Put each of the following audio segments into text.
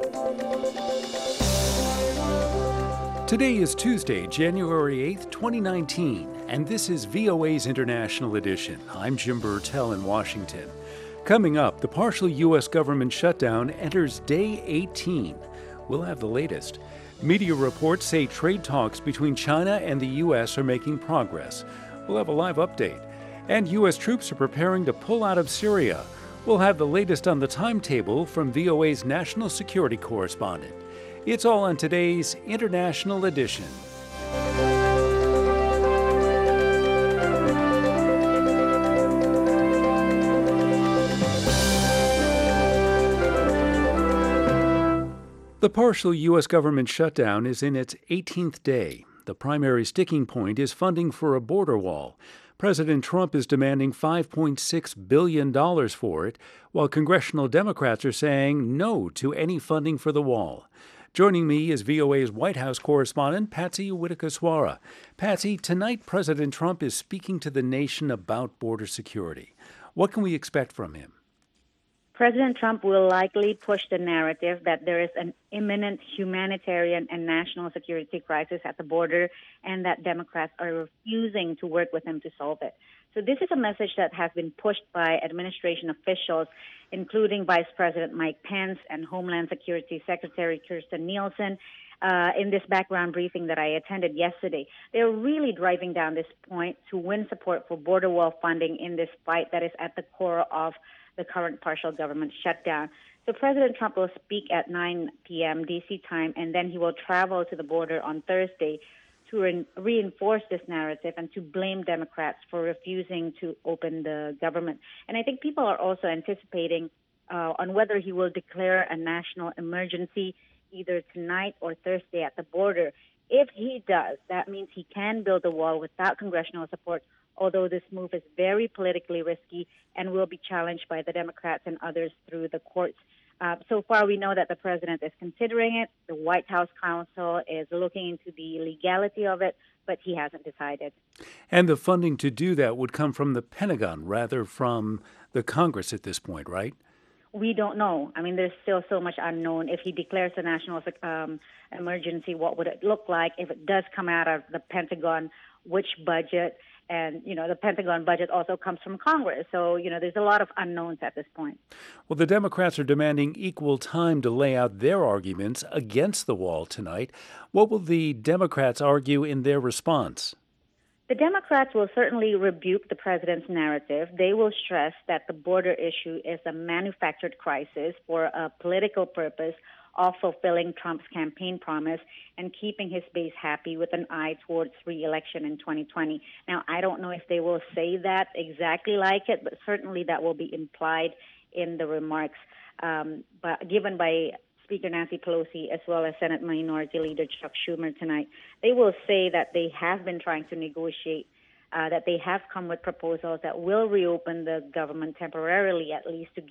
Today is Tuesday, January 8th, 2019, and this is VOA's International Edition. I'm Jim Burtell in Washington. Coming up, the partial U.S. government shutdown enters day 18. We'll have the latest. Media reports say trade talks between China and the U.S. are making progress. We'll have a live update. And U.S. troops are preparing to pull out of Syria. We'll have the latest on the timetable from VOA's national security correspondent. It's all on today's International Edition. The partial U.S. government shutdown is in its 18th day. The primary sticking point is funding for a border wall. President Trump is demanding $5.6 billion for it, while congressional Democrats are saying no to any funding for the wall. Joining me is VOA's White House correspondent, Patsy Widakuswara. Patsy, tonight President Trump is speaking to the nation about border security. What can we expect from him? President Trump will likely push the narrative that there is an imminent humanitarian and national security crisis at the border and that Democrats are refusing to work with him to solve it. So this is a message that has been pushed by administration officials, including Vice President Mike Pence and Homeland Security Secretary Kirstjen Nielsen, in this background briefing that I attended yesterday. They're really driving down this point to win support for border wall funding in this fight that is at the core of the current partial government shutdown. So President Trump will speak at 9 p.m. D.C. time, and then he will travel to the border on Thursday to reinforce this narrative and to blame Democrats for refusing to open the government. And I think people are also anticipating on whether he will declare a national emergency either tonight or Thursday at the border. If he does, that means he can build a wall without congressional support, although this move is very politically risky and will be challenged by the Democrats and others through the courts. So far, we know that the president is considering it. The White House counsel is looking into the legality of it, but he hasn't decided. And the funding to do that would come from the Pentagon rather from the Congress at this point, right? We don't know. I mean, there's still so much unknown. If he declares a national emergency, what would it look like? If it does come out of the Pentagon, which budget? And, the Pentagon budget also comes from Congress. So, there's a lot of unknowns at this point. Well, the Democrats are demanding equal time to lay out their arguments against the wall tonight. What will the Democrats argue in their response? The Democrats will certainly rebuke the president's narrative. They will stress that the border issue is a manufactured crisis for a political purpose of fulfilling Trump's campaign promise and keeping his base happy with an eye towards re-election in 2020. Now, I don't know if they will say that exactly like it, but certainly that will be implied in the remarks but given by Speaker Nancy Pelosi as well as Senate Minority Leader Chuck Schumer tonight. They will say that they have been trying to negotiate, that they have come with proposals that will reopen the government temporarily, at least to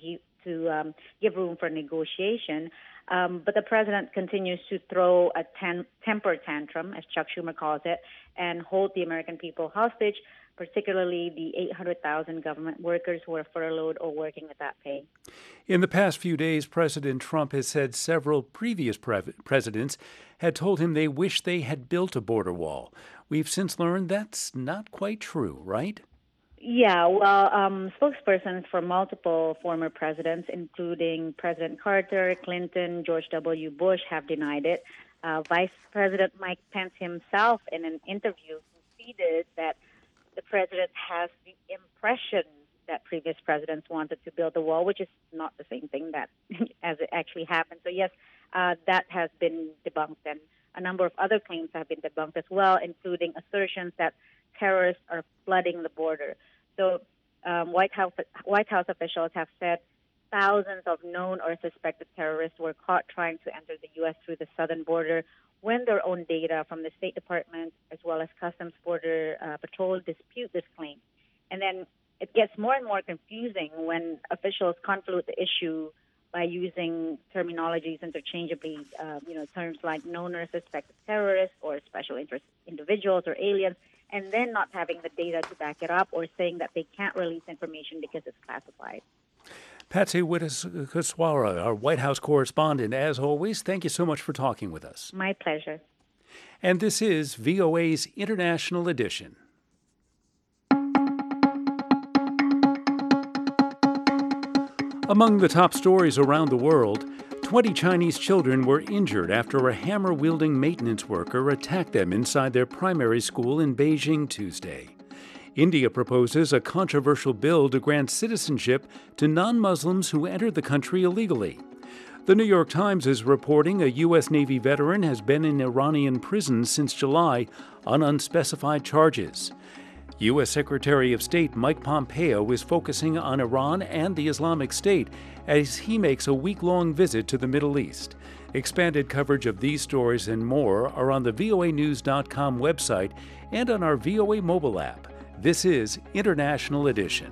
give room for negotiation. But the president continues to throw a temper tantrum, as Chuck Schumer calls it, and hold the American people hostage, particularly the 800,000 government workers who are furloughed or working without pay. In the past few days, President Trump has said several previous presidents had told him they wish they had built a border wall. We've since learned that's not quite true, right? Yeah, well, spokespersons for multiple former presidents, including President Carter, Clinton, George W. Bush, have denied it. Vice President Mike Pence himself, in an interview, conceded that the president has the impression that previous presidents wanted to build a wall, which is not the same thing that as it actually happened. So, yes, that has been debunked, and a number of other claims have been debunked as well, including assertions that terrorists are flooding the border. So White House officials have said thousands of known or suspected terrorists were caught trying to enter the U.S. through the southern border when their own data from the State Department as well as Customs Border Patrol dispute this claim. And then it gets more and more confusing when officials convolute the issue by using terminologies interchangeably, terms like known or suspected terrorists or special interest individuals or aliens, and then not having the data to back it up or saying that they can't release information because it's classified. Patsy Widakuswara, our White House correspondent, as always, thank you so much for talking with us. My pleasure. And this is VOA's International Edition. Among the top stories around the world, 20 Chinese children were injured after a hammer-wielding maintenance worker attacked them inside their primary school in Beijing Tuesday. India proposes a controversial bill to grant citizenship to non-Muslims who entered the country illegally. The New York Times is reporting a U.S. Navy veteran has been in Iranian prison since July on unspecified charges. U.S. Secretary of State Mike Pompeo is focusing on Iran and the Islamic State as he makes a week-long visit to the Middle East. Expanded coverage of these stories and more are on the voanews.com website and on our VOA mobile app. This is International Edition.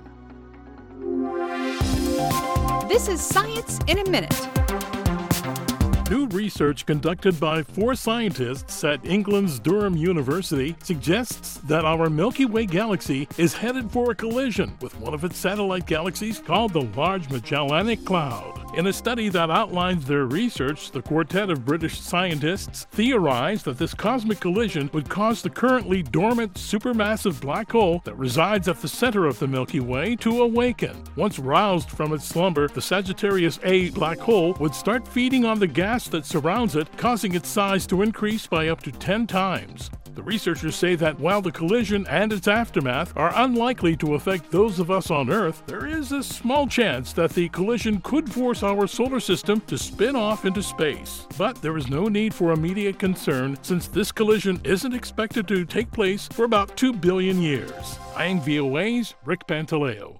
This is Science in a Minute. New research conducted by 4 scientists at England's Durham University suggests that our Milky Way galaxy is headed for a collision with one of its satellite galaxies called the Large Magellanic Cloud. In a study that outlines their research, the quartet of British scientists theorized that this cosmic collision would cause the currently dormant supermassive black hole that resides at the center of the Milky Way to awaken. Once roused from its slumber, the Sagittarius A black hole would start feeding on the gas that surrounds it, causing its size to increase by up to 10 times. The researchers say that while the collision and its aftermath are unlikely to affect those of us on Earth, there is a small chance that the collision could force our solar system to spin off into space. But there is no need for immediate concern since this collision isn't expected to take place for about 2 billion years. I'm VOA's Rick Pantaleo.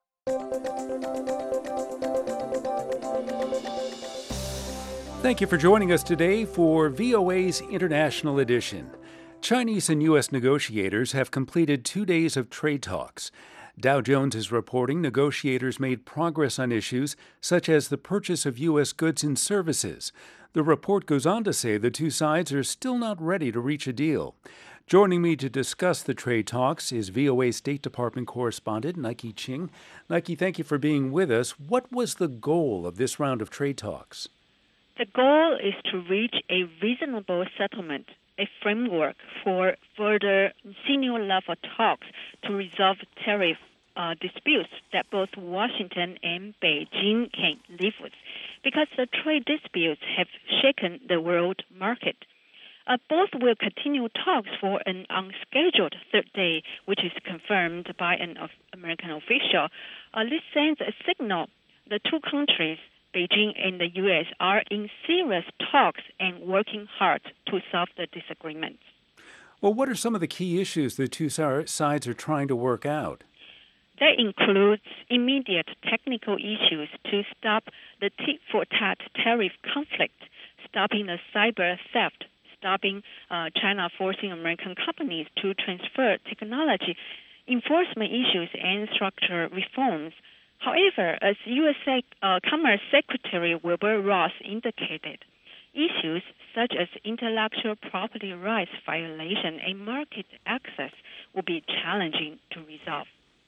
Thank you for joining us today for VOA's International Edition. Chinese and U.S. negotiators have completed 2 days of trade talks. Dow Jones is reporting negotiators made progress on issues such as the purchase of U.S. goods and services. The report goes on to say the two sides are still not ready to reach a deal. Joining me to discuss the trade talks is VOA State Department correspondent Nike Ching. Nike, thank you for being with us. What was the goal of this round of trade talks? The goal is to reach a reasonable settlement, a framework for further senior-level talks to resolve tariff disputes that both Washington and Beijing can live with, because the trade disputes have shaken the world market. Both will continue talks for an unscheduled third day, which is confirmed by an American official. This sends a signal the two countries, Beijing and the U.S., are in serious talks and working hard to solve the disagreements. Well, what are some of the key issues the two sides are trying to work out? That includes immediate technical issues to stop the tit-for-tat tariff conflict, stopping the cyber theft, stopping China forcing American companies to transfer technology, enforcement issues, and structural reforms. However, as U.S. Commerce Secretary Wilbur Ross indicated, issues such as intellectual property rights violation and market access will be challenging to resolve.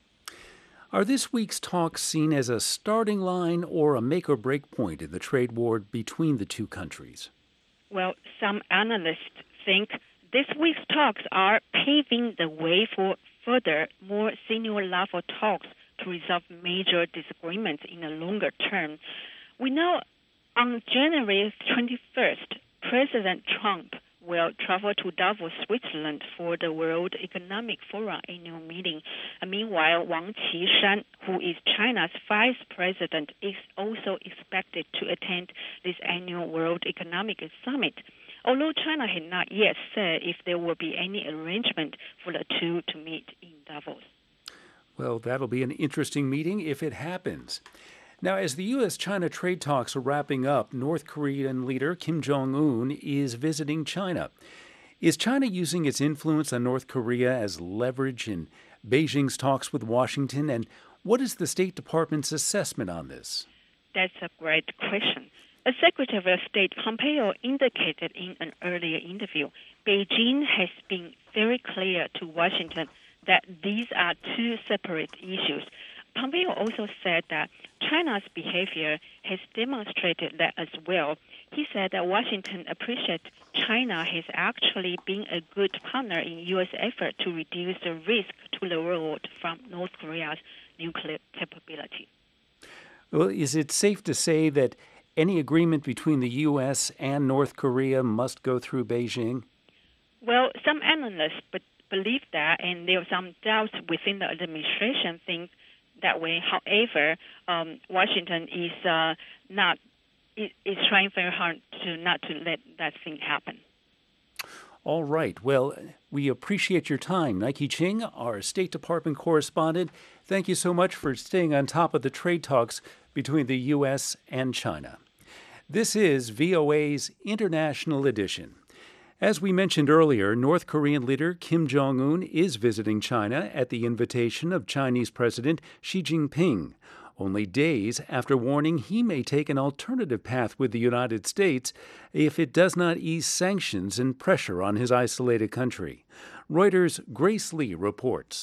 Are this week's talks seen as a starting line or a make-or-break point in the trade war between the two countries? Well, some analysts think this week's talks are paving the way for further, more senior-level talks to resolve major disagreements in the longer term. We know on January 21st, President Trump will travel to Davos, Switzerland for the World Economic Forum annual meeting. Meanwhile, Wang Qishan, who is China's vice president, is also expected to attend this annual World Economic Summit, although China had not yet said if there will be any arrangement for the two to meet in Davos. Well, that'll be an interesting meeting if it happens. Now, as the U.S.-China trade talks are wrapping up, North Korean leader Kim Jong-un is visiting China. Is China using its influence on North Korea as leverage in Beijing's talks with Washington? And what is the State Department's assessment on this? That's a great question. As Secretary of State Pompeo indicated in an earlier interview, Beijing has been very clear to Washington that these are two separate issues. Pompeo also said that China's behavior has demonstrated that as well. He said that Washington appreciates China has actually been a good partner in U.S. effort to reduce the risk to the world from North Korea's nuclear capability. Well, is it safe to say that any agreement between the U.S. and North Korea must go through Beijing? Well, some analysts believe that, and there are some doubts within the administration think that way. However, Washington is trying very hard not to let that thing happen. All right. Well, we appreciate your time. Nike Ching, our State Department correspondent, thank you so much for staying on top of the trade talks between the U.S. and China. This is VOA's International Edition. As we mentioned earlier, North Korean leader Kim Jong-un is visiting China at the invitation of Chinese President Xi Jinping, only days after warning he may take an alternative path with the United States if it does not ease sanctions and pressure on his isolated country. Reuters' Grace Lee reports.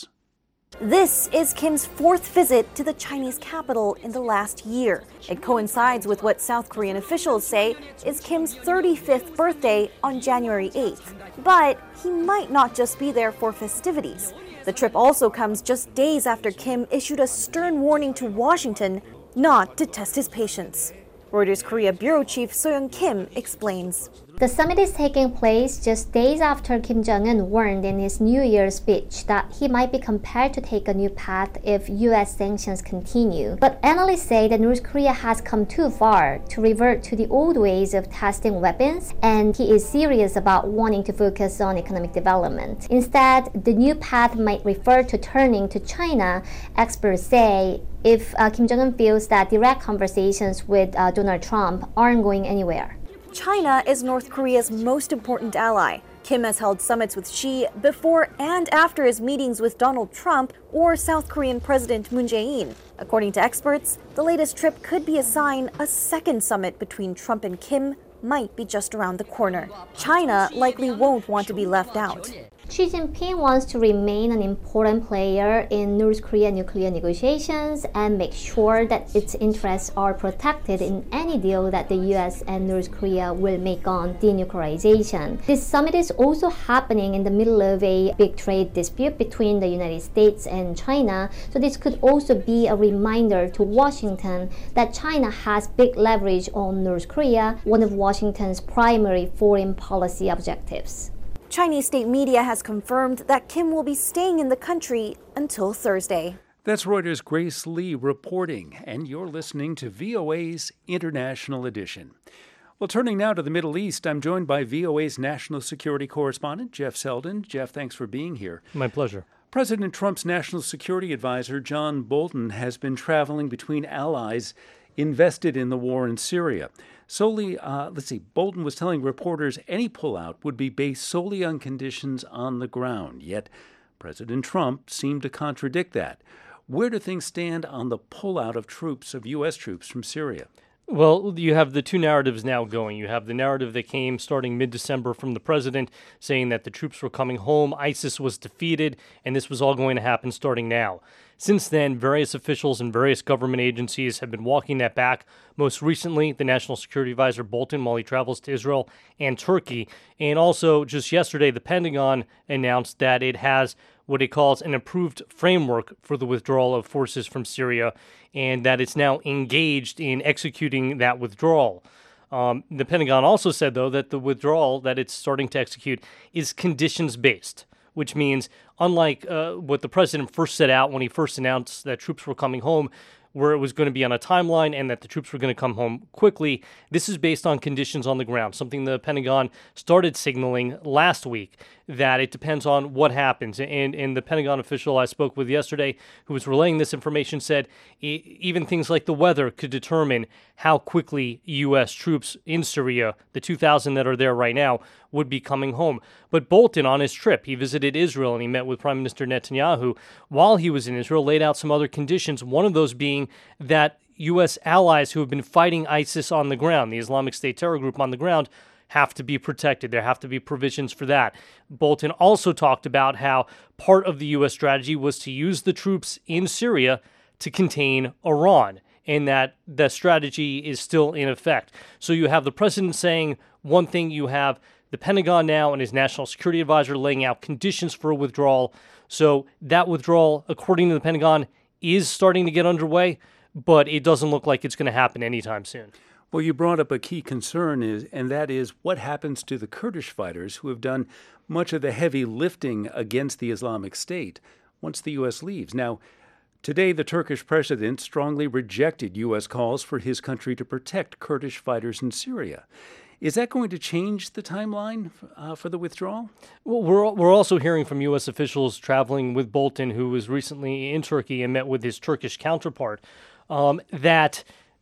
This is Kim's fourth visit to the Chinese capital in the last year. It coincides with what South Korean officials say is Kim's 35th birthday on January 8th. But he might not just be there for festivities. The trip also comes just days after Kim issued a stern warning to Washington not to test his patience. Reuters Korea Bureau Chief Soyoung Kim explains. The summit is taking place just days after Kim Jong-un warned in his New Year's speech that he might be compelled to take a new path if U.S. sanctions continue. But analysts say that North Korea has come too far to revert to the old ways of testing weapons, and he is serious about wanting to focus on economic development. Instead, the new path might refer to turning to China, experts say, if Kim Jong-un feels that direct conversations with Donald Trump aren't going anywhere. China is North Korea's most important ally. Kim has held summits with Xi before and after his meetings with Donald Trump or South Korean President Moon Jae-in. According to experts, the latest trip could be a sign a second summit between Trump and Kim might be just around the corner. China likely won't want to be left out. Xi Jinping wants to remain an important player in North Korea nuclear negotiations and make sure that its interests are protected in any deal that the U.S. and North Korea will make on denuclearization. This summit is also happening in the middle of a big trade dispute between the United States and China, so this could also be a reminder to Washington that China has big leverage on North Korea, one of Washington's primary foreign policy objectives. Chinese state media has confirmed that Kim will be staying in the country until Thursday. That's Reuters' Grace Lee reporting, and you're listening to VOA's International Edition. Well, turning now to the Middle East, I'm joined by VOA's national security correspondent, Jeff Selden. Jeff, thanks for being here. My pleasure. President Trump's national security advisor, John Bolton, has been traveling between allies invested in the war in Syria. Bolton was telling reporters any pullout would be based solely on conditions on the ground. Yet President Trump seemed to contradict that. Where do things stand on the pullout of U.S. troops from Syria? Well, you have the two narratives now going. You have the narrative that came starting mid-December from the president saying that the troops were coming home, ISIS was defeated, and this was all going to happen starting now. Since then, various officials and various government agencies have been walking that back. Most recently, the National Security Advisor Bolton, while he travels to Israel and Turkey. And also, just yesterday, the Pentagon announced that it has what it calls an approved framework for the withdrawal of forces from Syria, and that it's now engaged in executing that withdrawal. The Pentagon also said, though, that the withdrawal that it's starting to execute is conditions-based, which means, unlike what the president first set out when he first announced that troops were coming home, where it was going to be on a timeline and that the troops were going to come home quickly, this is based on conditions on the ground, something the Pentagon started signaling last week, that it depends on what happens. And the Pentagon official I spoke with yesterday who was relaying this information said even things like the weather could determine how quickly U.S. troops in Syria, the 2,000 that are there right now, would be coming home. But Bolton, on his trip, he visited Israel and he met with Prime Minister Netanyahu. While he was in Israel, laid out some other conditions, one of those being that U.S. allies who have been fighting ISIS on the ground, the Islamic State terror group on the ground, have to be protected. There have to be provisions for that. Bolton also talked about how part of the U.S. strategy was to use the troops in Syria to contain Iran, and that the strategy is still in effect. So you have the president saying one thing, you have the Pentagon now and his national security advisor laying out conditions for a withdrawal. So that withdrawal, according to the Pentagon, is starting to get underway, but it doesn't look like it's going to happen anytime soon. Well, you brought up a key concern, and that is what happens to the Kurdish fighters who have done much of the heavy lifting against the Islamic State once the U.S. leaves. Now, today, the Turkish president strongly rejected U.S. calls for his country to protect Kurdish fighters in Syria. Is that going to change the timeline for the withdrawal? Well, we're also hearing from U.S. officials traveling with Bolton, who was recently in Turkey and met with his Turkish counterpart, that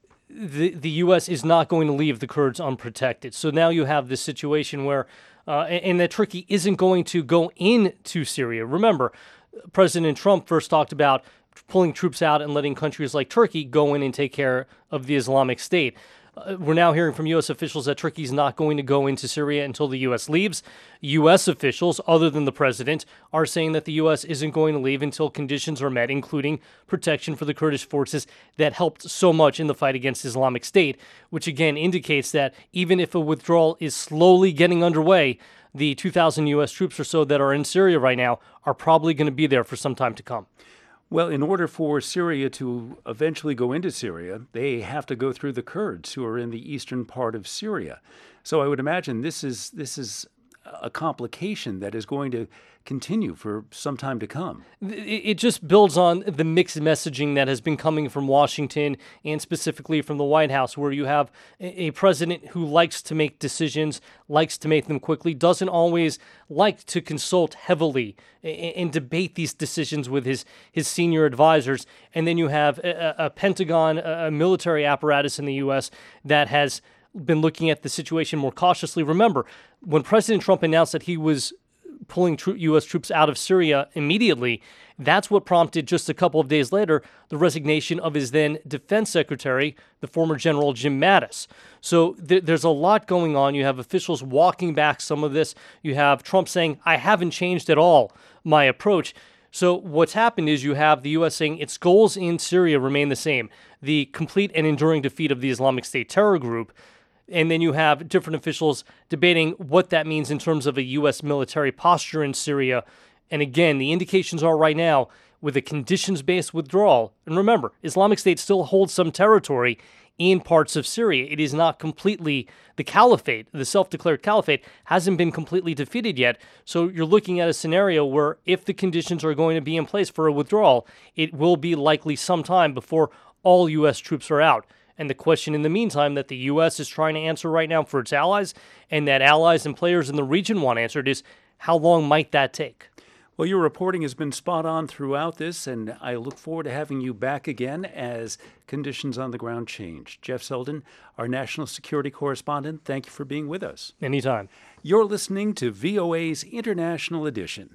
the U.S. is not going to leave the Kurds unprotected. So now you have this situation where, and that Turkey isn't going to go into Syria. Remember, President Trump first talked about pulling troops out and letting countries like Turkey go in and take care of the Islamic State. We're now hearing from U.S. officials that Turkey is not going to go into Syria until the U.S. leaves. U.S. officials, other than the president, are saying that the U.S. isn't going to leave until conditions are met, including protection for the Kurdish forces that helped so much in the fight against Islamic State, which again indicates that even if a withdrawal is slowly getting underway, the 2,000 U.S. troops or so that are in Syria right now are probably going to be there for some time to come. Well, in order for Syria to eventually go into Syria, they have to go through the Kurds who are in the eastern part of Syria. So I would imagine this is a complication that is going to continue for some time to come. It just builds on the mixed messaging that has been coming from Washington and specifically from the White House, where you have a president who likes to make decisions, likes to make them quickly, doesn't always like to consult heavily and debate these decisions with his senior advisors. And then you have a Pentagon, a military apparatus in the U.S. that has been looking at the situation more cautiously. Remember, when President Trump announced that he was pulling U.S. troops out of Syria immediately, that's what prompted just a couple of days later the resignation of his then defense secretary, the former General Jim Mattis. So there's a lot going on. You have officials walking back some of this. You have Trump saying, I haven't changed at all my approach. So what's happened is you have the U.S. saying its goals in Syria remain the same, the complete and enduring defeat of the Islamic State terror group. And then you have different officials debating what that means in terms of a U.S. military posture in Syria. And again, the indications are right now with a conditions-based withdrawal. And remember, Islamic State still holds some territory in parts of Syria. It is not completely the caliphate. The self-declared caliphate hasn't been completely defeated yet. So you're looking at a scenario where if the conditions are going to be in place for a withdrawal, it will be likely some time before all U.S. troops are out. And the question in the meantime that the U.S. is trying to answer right now for its allies and that allies and players in the region want answered is, how long might that take? Well, your reporting has been spot on throughout this, and I look forward to having you back again as conditions on the ground change. Jeff Selden, our national security correspondent, thank you for being with us. Anytime. You're listening to VOA's International Edition.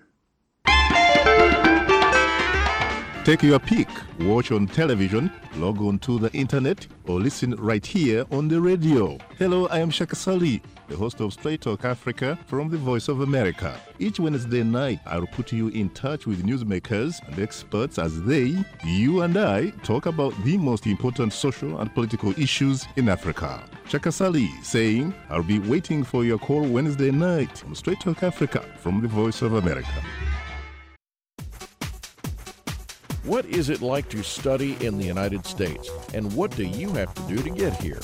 Take your pick, watch on television, log on to the internet, or listen right here on the radio. Hello, I am Shaka Sali, the host of Straight Talk Africa from the Voice of America. Each Wednesday night, I'll put you in touch with newsmakers and experts as they, you and I, talk about the most important social and political issues in Africa. Shaka Sali saying, I'll be waiting for your call Wednesday night on Straight Talk Africa from the Voice of America. What is it like to study in the United States, and what do you have to do to get here?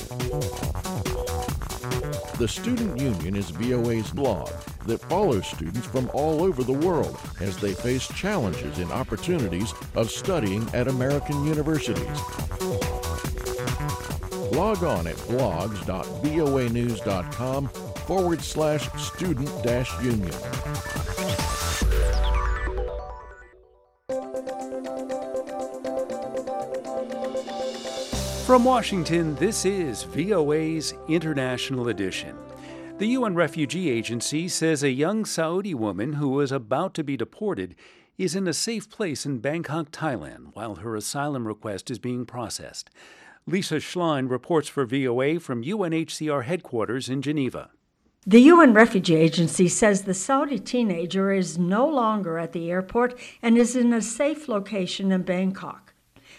The Student Union is VOA's blog that follows students from all over the world as they face challenges and opportunities of studying at American universities. Log on at blogs.voanews.com/student-union. From Washington, this is VOA's International Edition. The UN Refugee Agency says a young Saudi woman who was about to be deported is in a safe place in Bangkok, Thailand, while her asylum request is being processed. Lisa Schlein reports for VOA from UNHCR headquarters in Geneva. The UN Refugee Agency says the Saudi teenager is no longer at the airport and is in a safe location in Bangkok.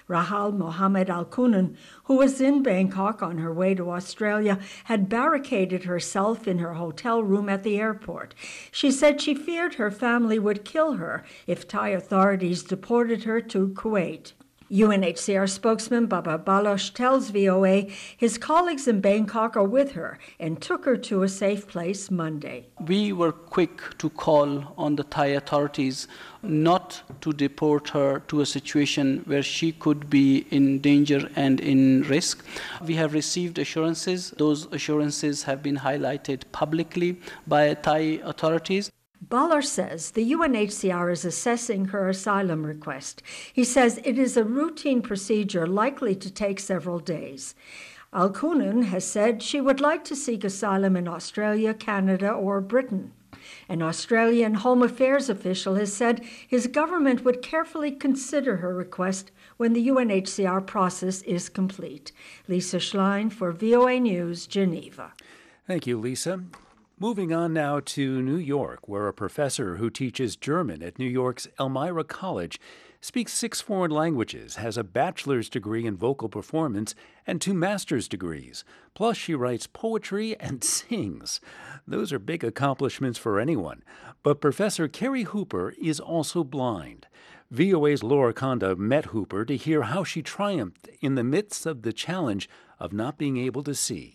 Rahal Mohammed Al-Kunan, who was in Bangkok on her way to Australia, had barricaded herself in her hotel room at the airport. She said she feared her family would kill her if Thai authorities deported her to Kuwait. UNHCR spokesman Baba Baloch tells VOA his colleagues in Bangkok are with her and took her to a safe place Monday. We were quick to call on the Thai authorities not to deport her to a situation where she could be in danger and in risk. We have received assurances. Those assurances have been highlighted publicly by Thai authorities. Baloch says the UNHCR is assessing her asylum request. He says it is a routine procedure likely to take several days. Al-Kunan has said she would like to seek asylum in Australia, Canada, or Britain. An Australian Home Affairs official has said his government would carefully consider her request when the UNHCR process is complete. Lisa Schlein for VOA News, Geneva. Thank you, Lisa. Moving on now to New York, where a professor who teaches German at New York's Elmira College speaks 6 foreign languages, has a bachelor's degree in vocal performance, and 2 master's degrees. Plus, she writes poetry and sings. Those are big accomplishments for anyone. But Professor Carrie Hooper is also blind. VOA's Laura Conda met Hooper to hear how she triumphed in the midst of the challenge of not being able to see.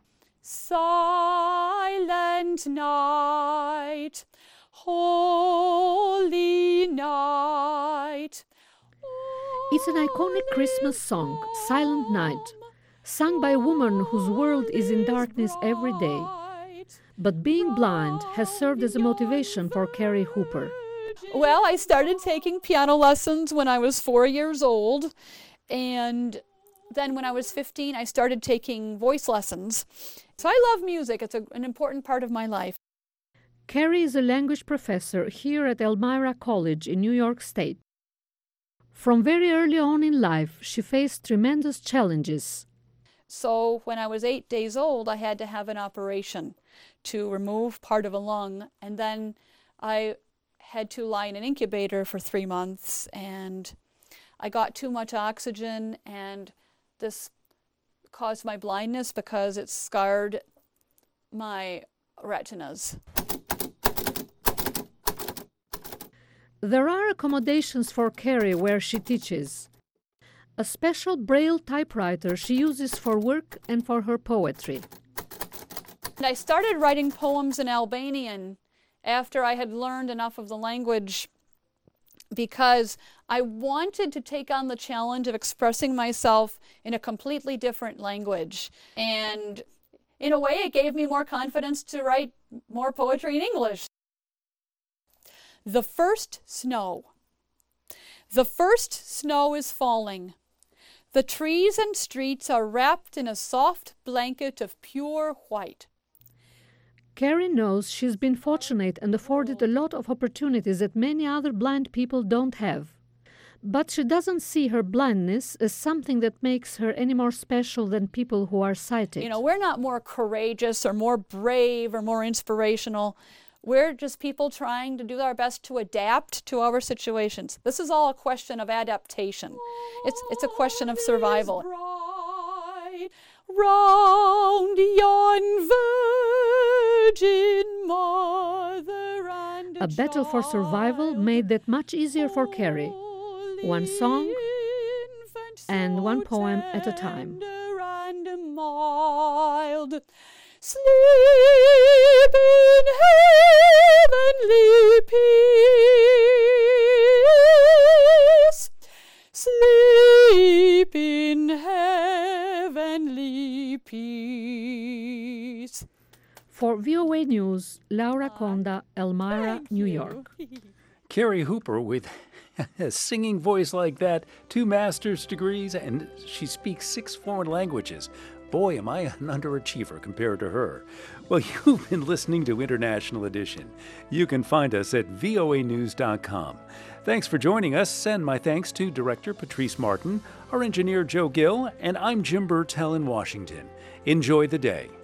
Silent night, holy night. It's an iconic Christmas song, Silent Night, sung by a woman whose world is in darkness every day. But being blind has served as a motivation for Carrie Hooper. Well, I started taking piano lessons when I was 4 years old, and then when I was 15, I started taking voice lessons. So I love music. It's an important part of my life. Carrie is a language professor here at Elmira College in New York State. From very early on in life, she faced tremendous challenges. So when I was 8 days old, I had to have an operation to remove part of a lung, and then I had to lie in an incubator for 3 months, and I got too much oxygen, and this caused my blindness because it scarred my retinas. There are accommodations for Carrie where she teaches. A special Braille typewriter she uses for work and for her poetry. And I started writing poems in Albanian after I had learned enough of the language, because I wanted to take on the challenge of expressing myself in a completely different language. And in a way, it gave me more confidence to write more poetry in English. The first snow. The first snow is falling. The trees and streets are wrapped in a soft blanket of pure white. Carrie knows she's been fortunate and afforded a lot of opportunities that many other blind people don't have. But she doesn't see her blindness as something that makes her any more special than people who are sighted. You know, we're not more courageous or more brave or more inspirational. We're just people trying to do our best to adapt to our situations. This is all a question of adaptation. It's a question of survival. Round yon virgin mother and a battle for survival made that much easier for Carrie. One song and one poem at a time. And mild. Sleep in heavenly peace. Sleep in heavenly peace. For VOA News, Laura Conda, Elmira, New York. Carrie Hooper with a singing voice like that, 2 master's degrees, and she speaks 6 foreign languages. Boy, am I an underachiever compared to her. Well, you've been listening to International Edition. You can find us at voanews.com. Thanks for joining us. Send my thanks to Director Patrice Martin, our engineer Joe Gill, and I'm Jim Burtell in Washington. Enjoy the day.